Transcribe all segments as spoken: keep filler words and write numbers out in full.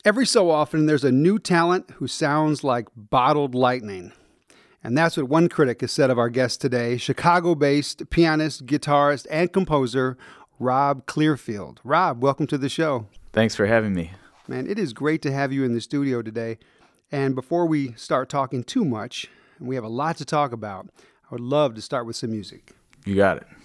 Every so often, there's a new talent who sounds like bottled lightning. And that's what one critic has said of our guest today, Chicago-based pianist, guitarist, and composer, Rob Clearfield. Rob, welcome to the show. Thanks for having me. Man, it is great to have you in the studio today. And before we start talking too much, and we have a lot to talk about, I would love to start with some music. You got it.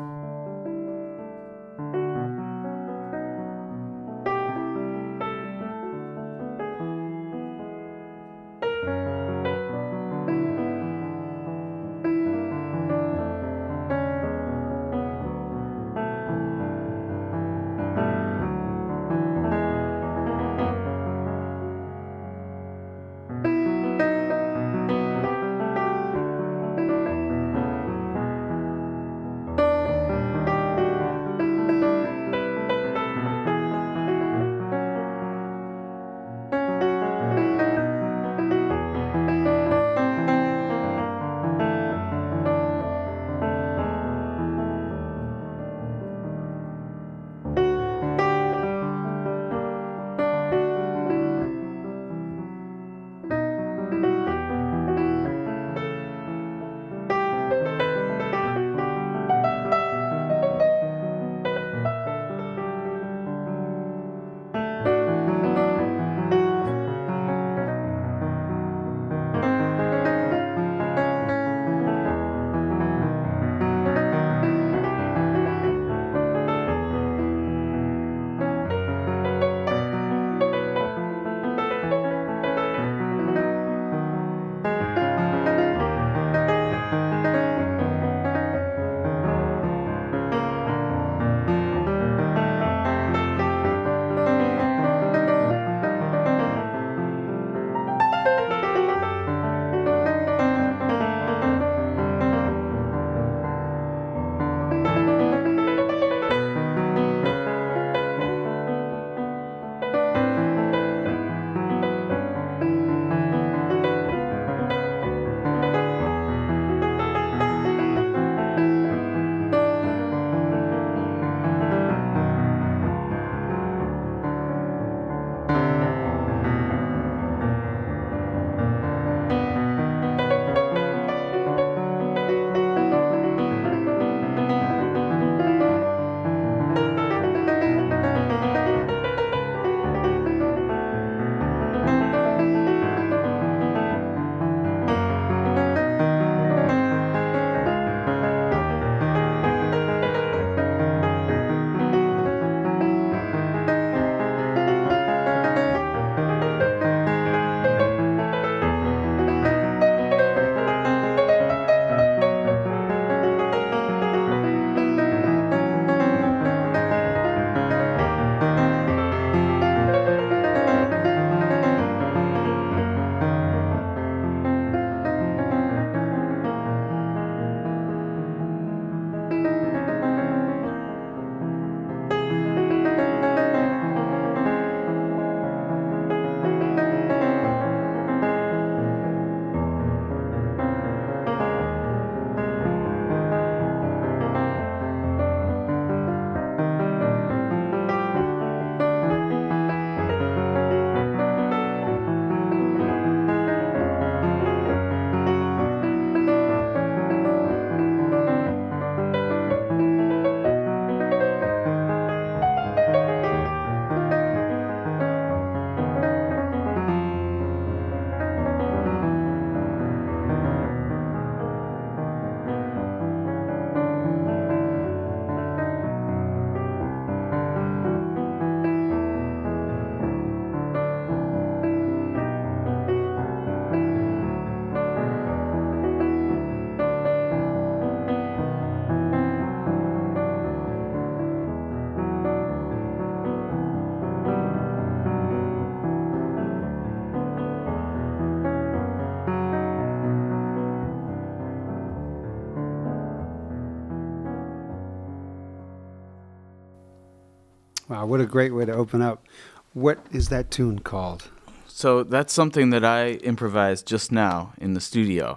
Wow, what a great way to open up. What is that tune called? So that's something that I improvised just now in the studio.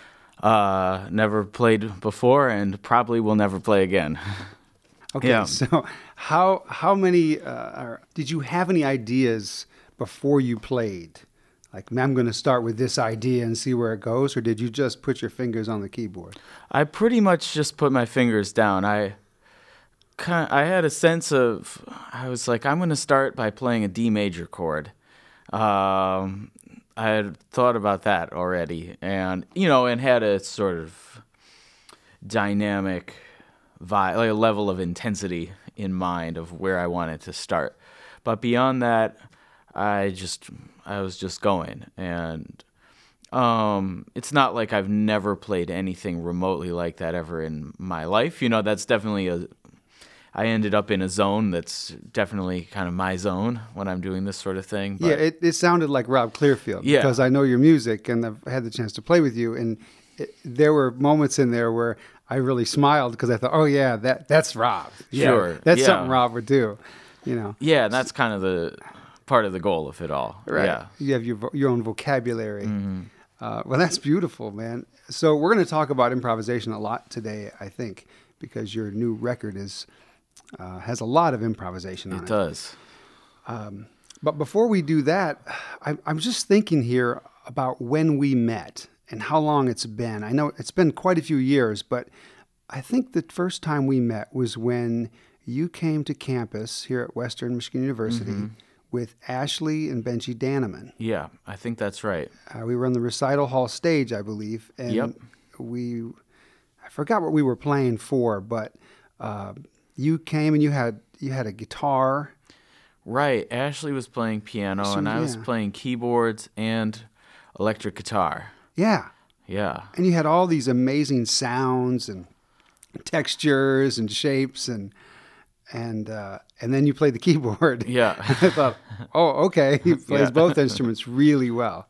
Uh, never played before and probably will never play again. Okay, Yeah. so how how many, uh, are, did you have any ideas before you played? Like, I'm going to start with this idea and see where it goes, or did you just put your fingers on the keyboard? I pretty much just put my fingers down. I kind I had a sense of, I was like, I'm going to start by playing a D major chord. Um, I had thought about that already, and you know, and had a sort of dynamic vibe, like a level of intensity in mind of where I wanted to start. But beyond that, I just I was just going, and um, it's not like I've never played anything remotely like that ever in my life. You know, that's definitely a. I ended up in a zone that's definitely kind of my zone when I'm doing this sort of thing. But yeah, it, it sounded like Rob Clearfield yeah. because I know your music and I've had the chance to play with you, and it, there were moments in there where I really smiled because I thought, oh yeah, that that's Rob. Yeah, sure, that's yeah. something Rob would do. You know. Yeah, and that's kind of the part of the goal of it all. Right. Yeah. You have your vo- your own vocabulary. Mm-hmm. Uh, well, that's beautiful, man. So we're going to talk about improvisation a lot today, I think, because your new record is uh, has a lot of improvisation on it. It does. Um, but before we do that, I'm, I'm just thinking here about when we met and how long it's been. I know it's been quite a few years, but I think the first time we met was when you came to campus here at Western Michigan University mm-hmm. with Ashley and Benji Daneman. Yeah, I think that's right. Uh, we were on the recital hall stage, I believe, and yep. we, I forgot what we were playing for, but uh, you came and you had you had a guitar. Right. Ashley was playing piano, so, and I yeah. was playing keyboards and electric guitar. Yeah. Yeah. And you had all these amazing sounds and textures and shapes, and and uh, and then you played the keyboard. Yeah. I thought, oh, okay, he plays yeah. both instruments really well.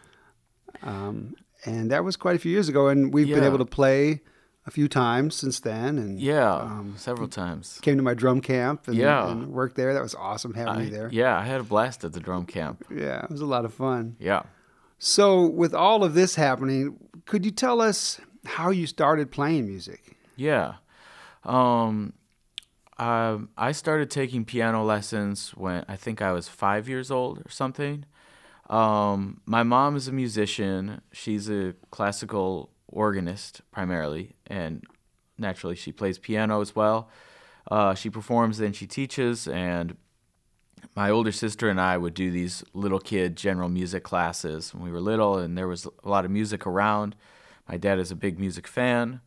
Um, and that was quite a few years ago, and we've yeah. been able to play a few times since then. And yeah, um, several times. Came to my drum camp and, yeah. and worked there. That was awesome having I, me there. Yeah, I had a blast at the drum camp. Yeah, it was a lot of fun. Yeah. So with all of this happening, could you tell us how you started playing music? Yeah. Um, I, I started taking piano lessons when I think I was five years old or something. Um, my mom is a musician. She's a classical organist primarily, and naturally she plays piano as well. Uh, she performs and she teaches, and my older sister and I would do these little kid general music classes when we were little, and there was a lot of music around. My dad is a big music fan,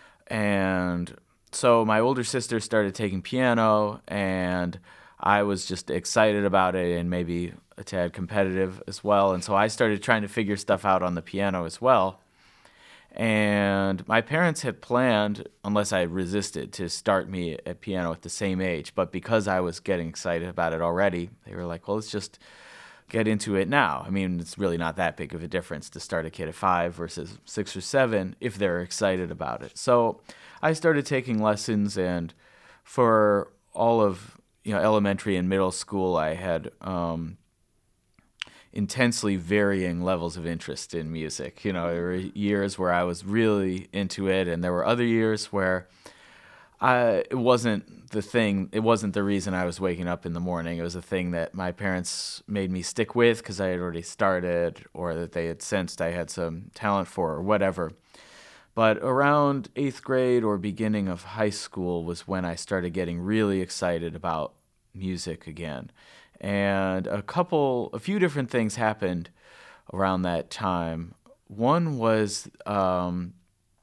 and so my older sister started taking piano, and I was just excited about it and maybe a tad competitive as well, and so I started trying to figure stuff out on the piano as well. And my parents had planned, unless I resisted, to start me at piano at the same age. But because I was getting excited about it already, they were like, well, let's just get into it now. I mean, it's really not that big of a difference to start a kid at five versus six or seven if they're excited about it. So I started taking lessons, and for all of you know elementary and middle school, I had um, intensely varying levels of interest in music. You know, there were years where I was really into it, and there were other years where I, it wasn't the thing, it wasn't the reason I was waking up in the morning. It was a thing that my parents made me stick with because I had already started, or that they had sensed I had some talent for, or whatever. But around eighth grade or beginning of high school was when I started getting really excited about music again. And a couple, a few different things happened around that time. One was um,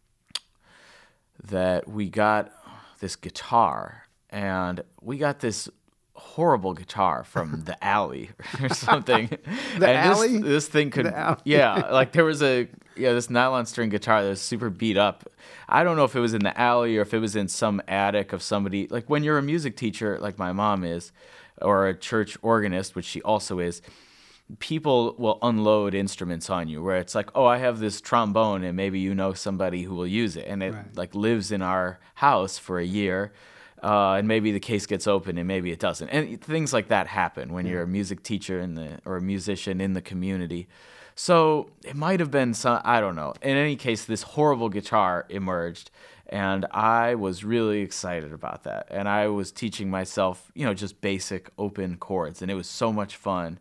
that we got this guitar, and we got this horrible guitar from the alley or something. The and alley? This, this thing could, yeah, like there was a, yeah, this nylon string guitar that was super beat up. I don't know if it was in the alley or if it was in some attic of somebody. Like when you're a music teacher, like my mom is, or a church organist, which she also is, people will unload instruments on you where it's like, oh, I have this trombone and maybe you know somebody who will use it. And it right. like lives in our house for a year. Uh, and maybe the case gets open and maybe it doesn't. And things like that happen when yeah. you're a music teacher in the or a musician in the community. So it might have been some, I don't know. In any case, this horrible guitar emerged. And I was really excited about that. And I was teaching myself, you know, just basic open chords. And it was so much fun.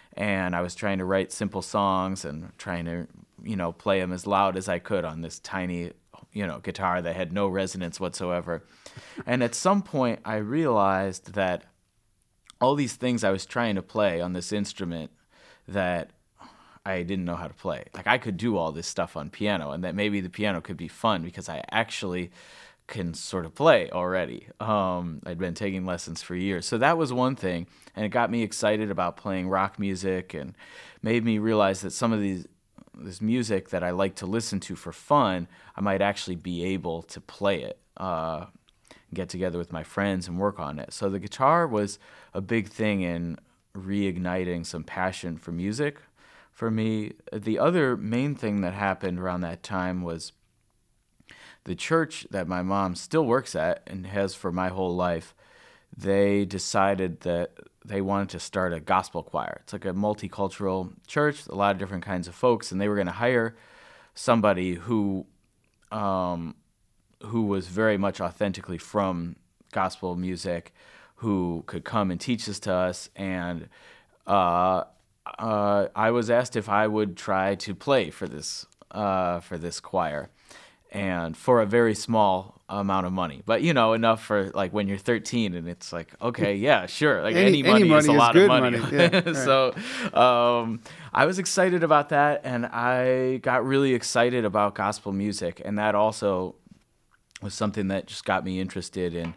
and I was trying to write simple songs and trying to, you know, play them as loud as I could on this tiny, you know, guitar that had no resonance whatsoever. And at some point, I realized that all these things I was trying to play on this instrument that I didn't know how to play. Like, I could do all this stuff on piano, and that maybe the piano could be fun because I actually can sort of play already. Um, I'd been taking lessons for years. So that was one thing, and it got me excited about playing rock music and made me realize that some of these this music that I like to listen to for fun, I might actually be able to play it, uh, get together with my friends and work on it. So the guitar was a big thing in reigniting some passion for music for me. The other main thing that happened around that time was the church that my mom still works at and has for my whole life. They decided that they wanted to start a gospel choir. It's like a multicultural church, a lot of different kinds of folks, and they were going to hire somebody who um, who was very much authentically from gospel music, who could come and teach this to us. And uh, uh, I was asked if I would try to play for this uh, for this choir, and for a very small amount of money, but you know, enough for like when you're thirteen, and it's like, okay, yeah, sure, like any, any money, any money is a is lot of money. money. Yeah, right. So um, I was excited about that, and I got really excited about gospel music, and that also was something that just got me interested in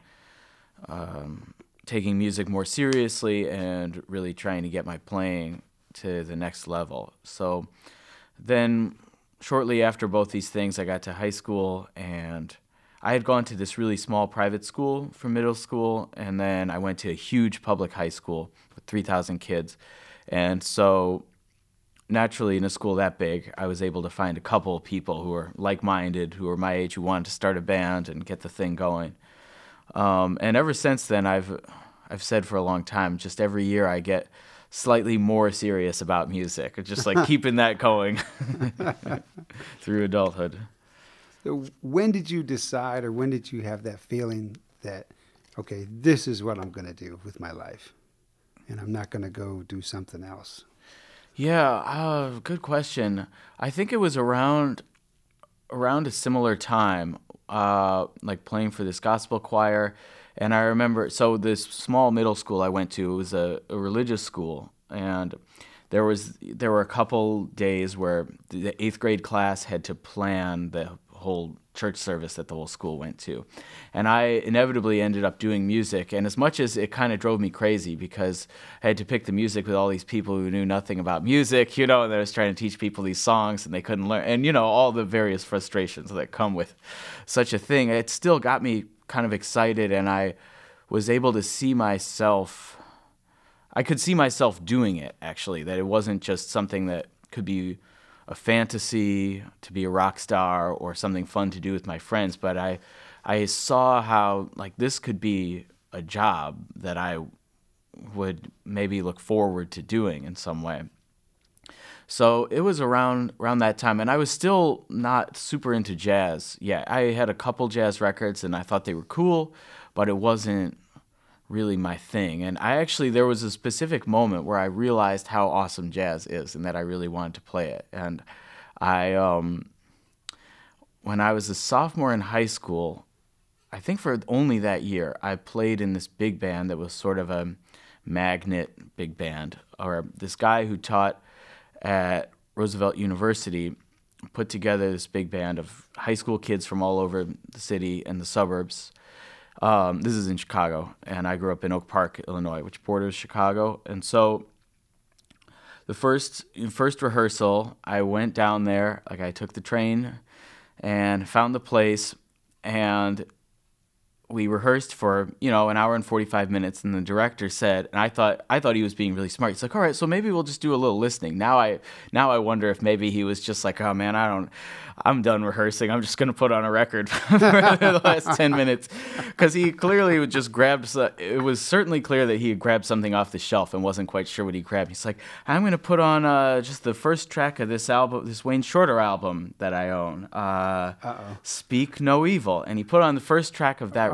um, taking music more seriously and really trying to get my playing to the next level. So then shortly after both these things, I got to high school, and I had gone to this really small private school for middle school, and then I went to a huge public high school with three thousand kids. And so naturally, in a school that big, I was able to find a couple of people who were like-minded, who were my age, who wanted to start a band and get the thing going. Um, and ever since then, I've I've said for a long time, just every year I get slightly more serious about music, just like keeping that going through adulthood. So when did you decide, or when did you have that feeling that, okay, this is what I'm going to do with my life, and I'm not going to go do something else? Yeah, uh, good question. I think it was around around a similar time, uh, like playing for this gospel choir. And I remember, so this small middle school I went to, it was a, a religious school, and there was there were a couple days where the eighth grade class had to plan the whole church service that the whole school went to. And I inevitably ended up doing music, and as much as it kind of drove me crazy because I had to pick the music with all these people who knew nothing about music, you know, and I was trying to teach people these songs and they couldn't learn, and you know, all the various frustrations that come with such a thing, it still got me kind of excited, and I was able to see myself, I could see myself doing it, actually, that it wasn't just something that could be a fantasy to be a rock star or something fun to do with my friends, but I I saw how like this could be a job that I would maybe look forward to doing in some way. So it was around around that time, and I was still not super into jazz yet. I had a couple jazz records, and I thought they were cool, but it wasn't really my thing. And I actually, there was a specific moment where I realized how awesome jazz is and that I really wanted to play it. And I, um, when I was a sophomore in high school, I think for only that year, I played in this big band that was sort of a magnet big band, or this guy who taught at Roosevelt University put together this big band of high school kids from all over the city and the suburbs. Um, this is in Chicago, and I grew up in Oak Park, Illinois, which borders Chicago. And so the first first rehearsal, I went down there, like I took the train and found the place, and we rehearsed for, you know, an hour and forty-five minutes, and the director said, and I thought I thought he was being really smart. He's like, all right, so maybe we'll just do a little listening. Now I now I wonder if maybe he was just like, oh man, I don't, I'm done rehearsing. I'm just going to put on a record for the last ten minutes. Because he clearly just grabbed, it was certainly clear that he had grabbed something off the shelf and wasn't quite sure what he grabbed. He's like, I'm going to put on uh, just the first track of this album, this Wayne Shorter album that I own, uh, Speak No Evil. And he put on the first track of that oh,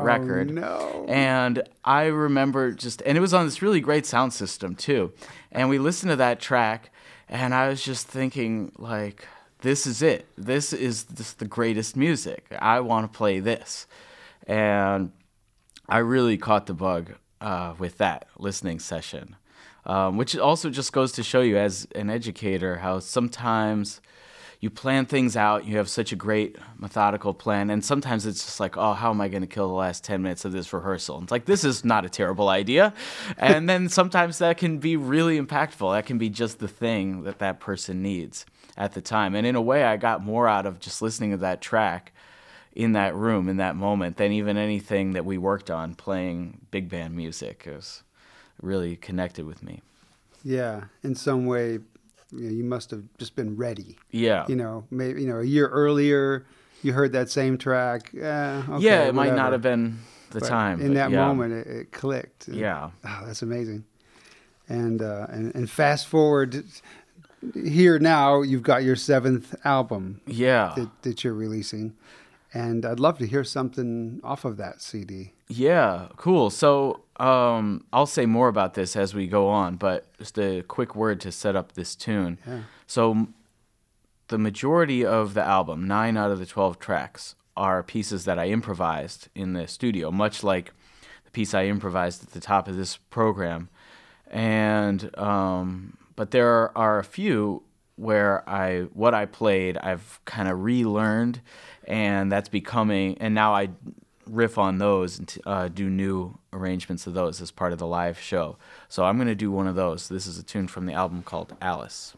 record. No. And I remember just, and it was on this really great sound system too. And we listened to that track, and I was just thinking, like, this is it. This is just the greatest music. I want to play this. And I really caught the bug uh, with that listening session, um, which also just goes to show you as an educator how sometimes you plan things out, you have such a great methodical plan, and sometimes it's just like, oh, how am I going to kill the last ten minutes of this rehearsal? And it's like, this is not a terrible idea. And then sometimes that can be really impactful. That can be just the thing that that person needs at the time. And in a way, I got more out of just listening to that track in that room, in that moment, than even anything that we worked on playing big band music. It was really connected with me. Yeah, in some way, you know, you must have just been ready. Yeah. You know, maybe, you know, a year earlier, you heard that same track. Uh, okay, yeah, it whatever. might not have been the But time. in but that yeah. moment, it, it clicked. And, Yeah. oh, that's amazing. And, uh, and and fast forward here now, you've got your seventh album Yeah. that, that you're releasing. And I'd love to hear something off of that C D. Yeah, cool. So um, I'll say more about this as we go on, but just a quick word to set up this tune. Yeah. So m- the majority of the album, nine out of the twelve tracks, are pieces that I improvised in the studio, much like the piece I improvised at the top of this program. And um, but there are a few where I what I played I've kind of relearned, and that's becoming, and now I riff on those and uh, do new arrangements of those as part of the live show. So I'm going to do one of those. This is a tune from the album called Alice.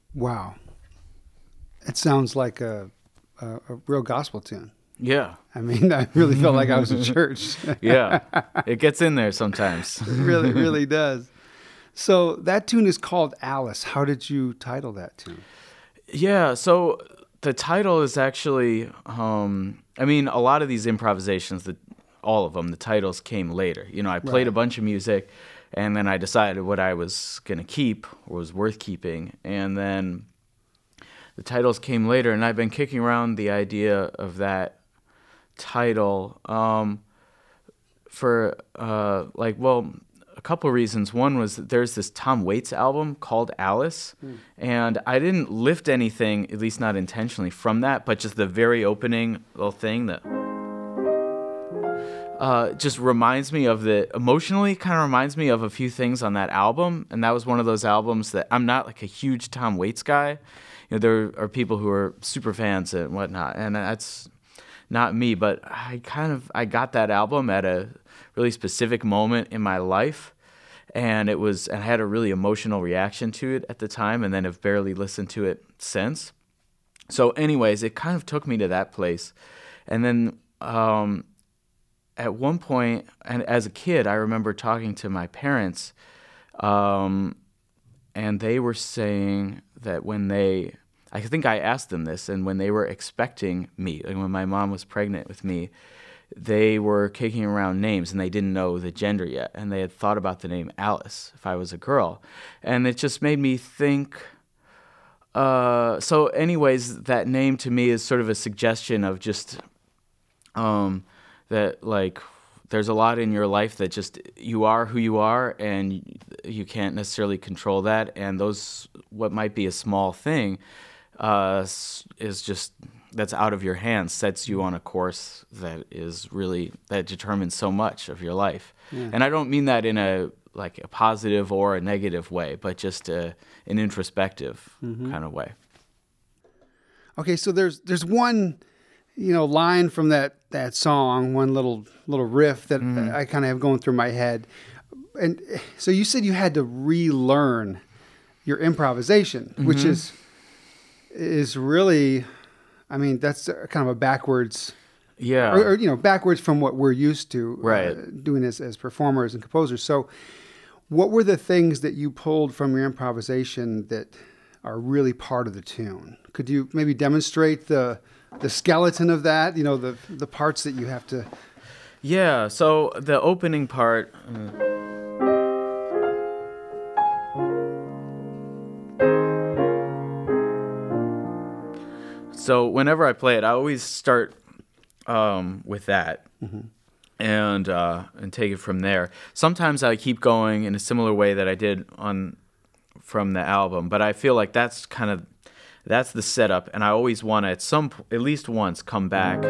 Wow. It sounds like a, a, a real gospel tune. Yeah. I mean, I really felt like I was in church. Yeah. It gets in there sometimes. It really, really does. So that tune is called Alice. How did you title that tune? Yeah. So the title is actually, um, I mean, a lot of these improvisations, the, all of them, the titles came later. You know, I played Right. a bunch of music, and then I decided what I was going to keep or was worth keeping. And then the titles came later, and I've been kicking around the idea of that title um, for, uh, like, well, a couple of reasons. One was that there's this Tom Waits album called Alice, mm. and I didn't lift anything, at least not intentionally, from that, but just the very opening little thing that uh, just reminds me of the, emotionally kind of reminds me of a few things on that album, and that was one of those albums that I'm not like a huge Tom Waits guy. You know, there are people who are super fans and whatnot, and that's not me, but I kind of, I got that album at a really specific moment in my life, and it was, and I had a really emotional reaction to it at the time, and then have barely listened to it since. So anyways, it kind of took me to that place. And then um, at one point, and as a kid, I remember talking to my parents, um, and they were saying that when they, I think I asked them this, and when they were expecting me, like when my mom was pregnant with me, they were kicking around names, and they didn't know the gender yet, and they had thought about the name Alice if I was a girl, and it just made me think. Uh, so, anyways, that name to me is sort of a suggestion of just um, that, like, there's a lot in your life that just you are who you are, and you can't necessarily control that, and those what might be a small thing uh, is just. That's out of your hands, sets you on a course that is really, that determines so much of your life. Yeah. And I don't mean that in a, like a positive or a negative way, but just a, an introspective mm-hmm. kind of way. Okay. So there's, there's one, you know, line from that, that song, one little, little riff that mm-hmm. I kind of have going through my head. And so you said you had to relearn your improvisation, mm-hmm. which is, is really, I mean, that's kind of a backwards, yeah, or, or you know, backwards from what we're used to right. uh, doing as, as performers and composers. So what were the things that you pulled from your improvisation that are really part of the tune? Could you maybe demonstrate the the skeleton of that, you know, the the parts that you have to... Yeah, so the opening part... Uh... So whenever I play it, I always start um, with that mm-hmm. and uh, and take it from there. Sometimes I keep going in a similar way that I did on from the album, but I feel like that's kind of that's the setup, and I always want to at some at least once come back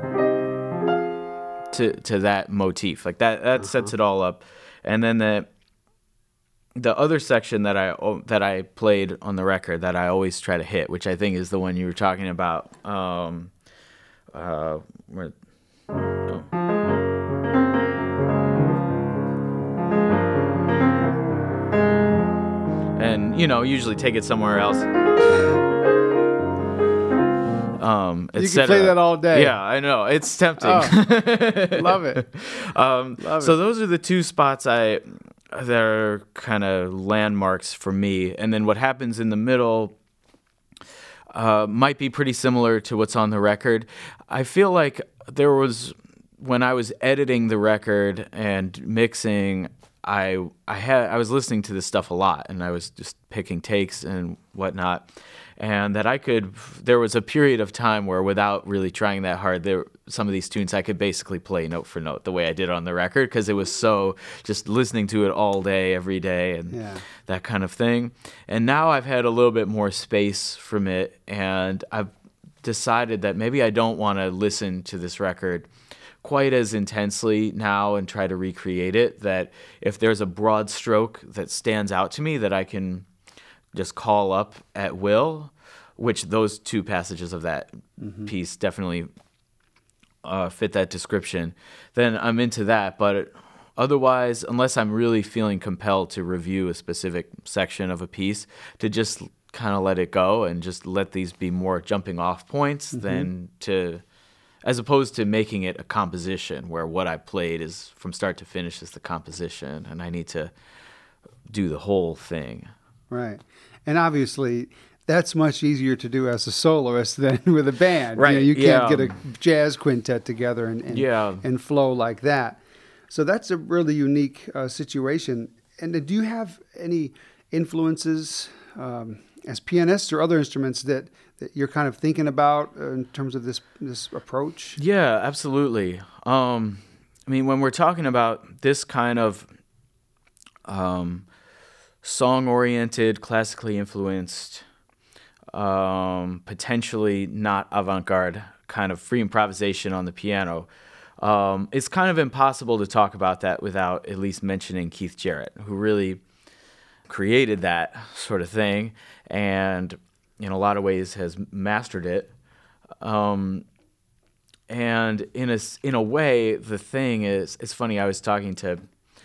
to to that motif. Like that that uh-huh. sets it all up, and then the. The other section that I that I played on the record that I always try to hit, which I think is the one you were talking about, um, uh, where, oh. and you know, usually take it somewhere else. Um, you can play that all day. Yeah, I know. It's tempting. Oh, love it. um, love so it. those are the two spots I that are kind of landmarks for me. And then what happens in the middle uh, might be pretty similar to what's on the record. I feel like there was, when I was editing the record and mixing, I I had I was listening to this stuff a lot, and I was just picking takes and whatnot. And that I could, there was a period of time where without really trying that hard, there some of these tunes I could basically play note for note the way I did on the record, because it was so, just listening to it all day, every day, and yeah. that kind of thing. And now I've had a little bit more space from it, and I've decided that maybe I don't want to listen to this record quite as intensely now and try to recreate it, that if there's a broad stroke that stands out to me that I can just call up at will, which those two passages of that mm-hmm. piece definitely uh, fit that description, then I'm into that. But otherwise, unless I'm really feeling compelled to review a specific section of a piece, to just kind of let it go and just let these be more jumping off points mm-hmm. than to, as opposed to making it a composition where what I played is from start to finish is the composition and I need to do the whole thing. Right. And obviously that's much easier to do as a soloist than with a band. Right. You know, you can't yeah. get a jazz quintet together and, and, yeah. and flow like that. So that's a really unique uh, situation. And do you have any influences um, as pianists or other instruments that, that you're kind of thinking about uh, in terms of this this approach? Yeah, absolutely. Um, I mean, when we're talking about this kind of um, song-oriented, classically influenced, um, potentially not avant-garde kind of free improvisation on the piano, um, it's kind of impossible to talk about that without at least mentioning Keith Jarrett, who really created that sort of thing and in a lot of ways has mastered it. Um, and in a, in a way, the thing is, it's funny, I was talking to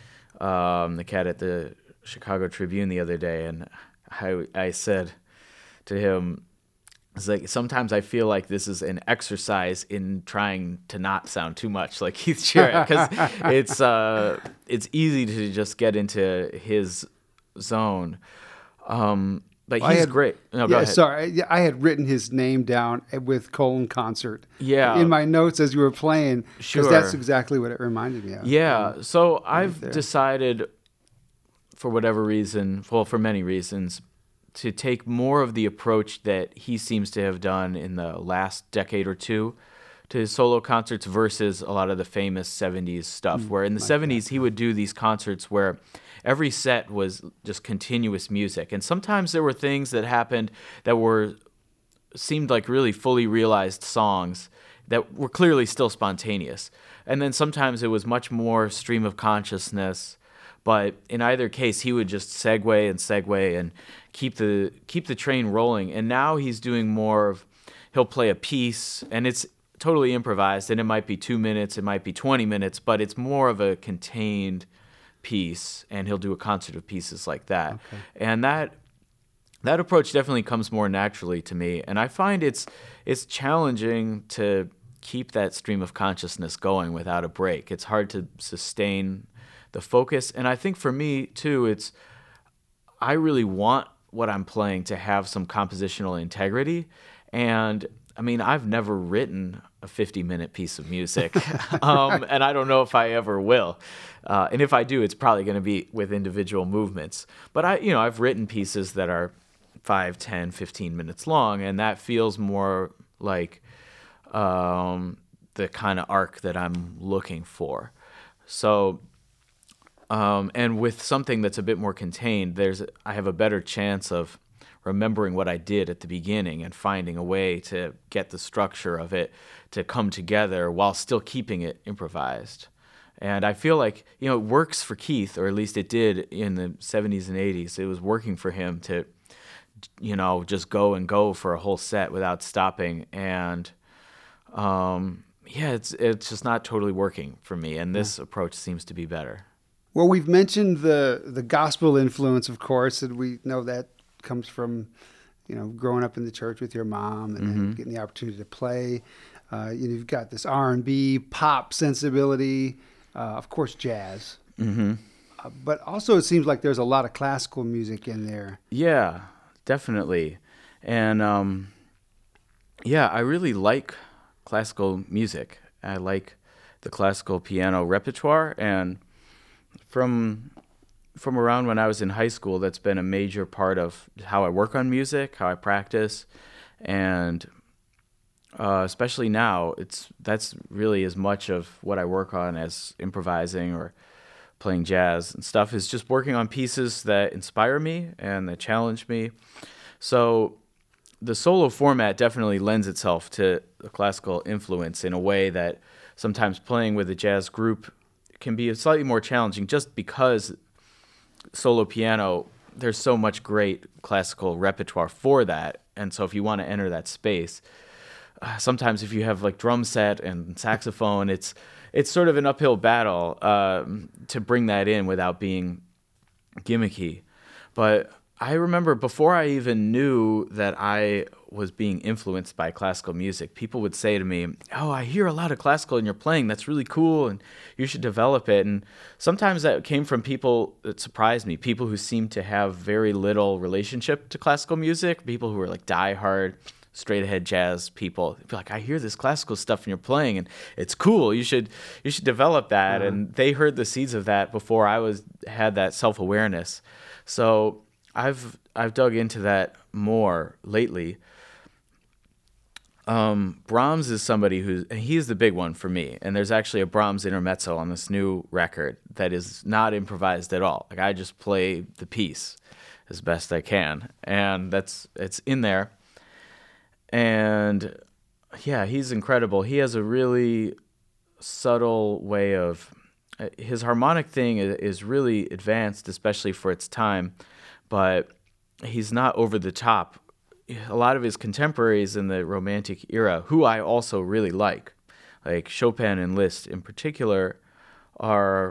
um, the cat at the Chicago Tribune the other day, and I, I said to him, it's like, sometimes I feel like this is an exercise in trying to not sound too much like Keith Jarrett, because it's, uh, it's easy to just get into his zone. Um, but well, he's had, great. No, go yeah, ahead. Sorry, I had written his name down with Colon Concert. Yeah. In my notes as you were playing, because Sure. that's exactly what it reminded me of. Yeah. Um, so right I've there. decided, for whatever reason, well, for many reasons, to take more of the approach that he seems to have done in the last decade or two to his solo concerts versus a lot of the famous seventies stuff, Mm, where in the like seventies that. he would do these concerts where every set was just continuous music. And sometimes there were things that happened that were seemed like really fully realized songs that were clearly still spontaneous. And then sometimes it was much more stream of consciousness. But in either case, he would just segue and segue and keep the keep the train rolling. And now he's doing more of, he'll play a piece, and it's totally improvised, and it might be two minutes, it might be twenty minutes, but it's more of a contained piece, and he'll do a concert of pieces like that. Okay. And that that approach definitely comes more naturally to me. And I find it's it's challenging to keep that stream of consciousness going without a break. It's hard to sustain the focus. And I think for me, too, it's I really want what I'm playing to have some compositional integrity. And, I mean, I've never written a fifty-minute piece of music, um, and I don't know if I ever will. Uh, and if I do, it's probably going to be with individual movements. But, I, you know, I've written pieces that are five, ten, fifteen minutes long, and that feels more like um, the kind of arc that I'm looking for. So... Um, and with something that's a bit more contained, there's I have a better chance of remembering what I did at the beginning and finding a way to get the structure of it to come together while still keeping it improvised. And I feel like, you know, it works for Keith, or at least it did in the seventies and eighties. It was working for him to, you know, just go and go for a whole set without stopping. And um, yeah, it's it's just not totally working for me. And this yeah. approach seems to be better. Well, we've mentioned the the gospel influence, of course, and we know that comes from, you know, growing up in the church with your mom and, Mm-hmm. and getting the opportunity to play. Uh, you know, you've got this R and B, pop sensibility, uh, of course, jazz. Mm-hmm. Uh, but also it seems like there's a lot of classical music in there. Yeah, definitely. And, um, yeah, I really like classical music. I like the classical piano repertoire, and From from around when I was in high school, that's been a major part of how I work on music, how I practice, and uh, especially now, it's that's really as much of what I work on as improvising or playing jazz and stuff, is just working on pieces that inspire me and that challenge me. So the solo format definitely lends itself to the classical influence in a way that sometimes playing with a jazz group can be slightly more challenging, just because solo piano, there's so much great classical repertoire for that. And so if you want to enter that space, uh, sometimes if you have like drum set and saxophone, it's it's sort of an uphill battle um, to bring that in without being gimmicky. But I remember before I even knew that I was being influenced by classical music, people would say to me, "Oh, I hear a lot of classical in your playing. That's really cool, and you should develop it." And sometimes that came from people that surprised me, people who seemed to have very little relationship to classical music, people who were like diehard, straight ahead jazz people. They'd be like, "I hear this classical stuff in your playing, and it's cool. You should you should develop that." Uh-huh. And they heard the seeds of that before I was had that self awareness. So I've I've dug into that more lately. Um, Brahms is somebody who's he's the big one for me, and there's actually a Brahms intermezzo on this new record that is not improvised at all. Like I just play the piece as best I can, and that's it's in there. And yeah, he's incredible. He has a really subtle way of his harmonic thing is really advanced, especially for its time. But he's not over the top. A lot of his contemporaries in the Romantic era, who I also really like, like Chopin and Liszt in particular, are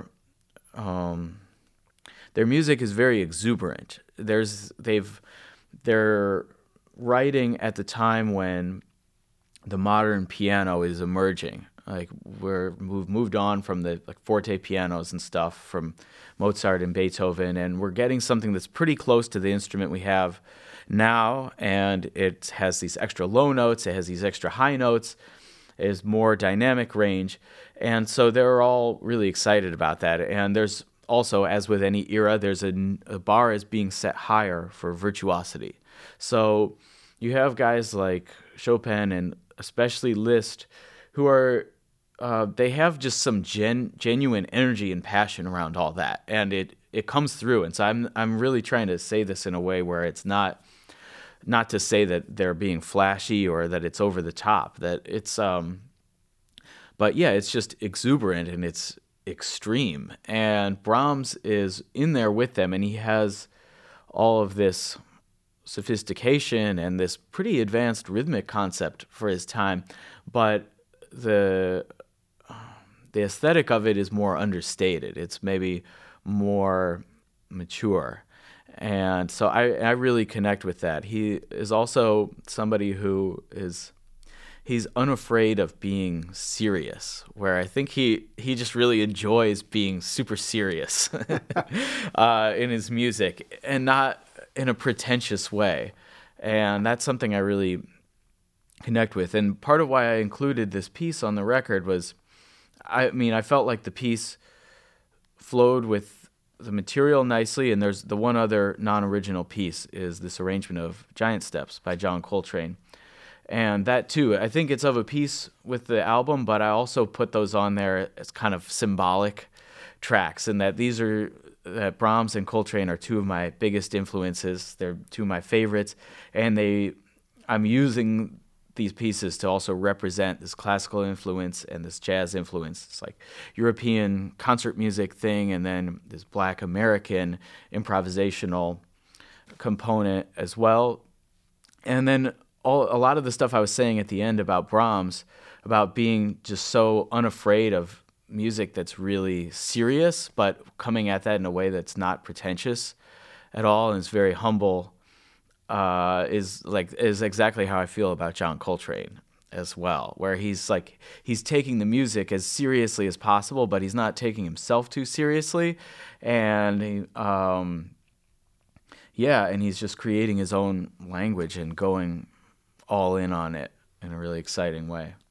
um, their music is very exuberant. There's they've they're writing at the time when the modern piano is emerging. Like we're we've moved on from the like forte pianos and stuff from Mozart and Beethoven, and we're getting something that's pretty close to the instrument we have now, and it has these extra low notes, it has these extra high notes, it has more dynamic range, and so they're all really excited about that. And there's also, as with any era, there's a, a bar is being set higher for virtuosity. So you have guys like Chopin and especially Liszt who are Uh, they have just some gen, genuine energy and passion around all that, and it, it comes through. And so I'm I'm really trying to say this in a way where it's not not to say that they're being flashy or that it's over the top. That it's um, but yeah, it's just exuberant and it's extreme. And Brahms is in there with them, and he has all of this sophistication and this pretty advanced rhythmic concept for his time, but the the aesthetic of it is more understated. It's maybe more mature. And so I, I really connect with that. He is also somebody who is, he's unafraid of being serious, where I think he, he just really enjoys being super serious uh, in his music and not in a pretentious way. And that's something I really connect with. And part of why I included this piece on the record was, I mean, I felt like the piece flowed with the material nicely, and there's the one other non-original piece is this arrangement of Giant Steps by John Coltrane. And that too, I think it's of a piece with the album, but I also put those on there as kind of symbolic tracks, and that these are, that Brahms and Coltrane are two of my biggest influences. They're two of my favorites, and they, I'm using these pieces to also represent this classical influence and this jazz influence. It's like European concert music thing, and then this Black American improvisational component as well. And then all, a lot of the stuff I was saying at the end about Brahms, about being just so unafraid of music that's really serious, but coming at that in a way that's not pretentious at all, and it's very humble. Uh, is like is exactly how I feel about John Coltrane as well, where he's like he's taking the music as seriously as possible, but he's not taking himself too seriously, and he, um, yeah, and he's just creating his own language and going all in on it in a really exciting way.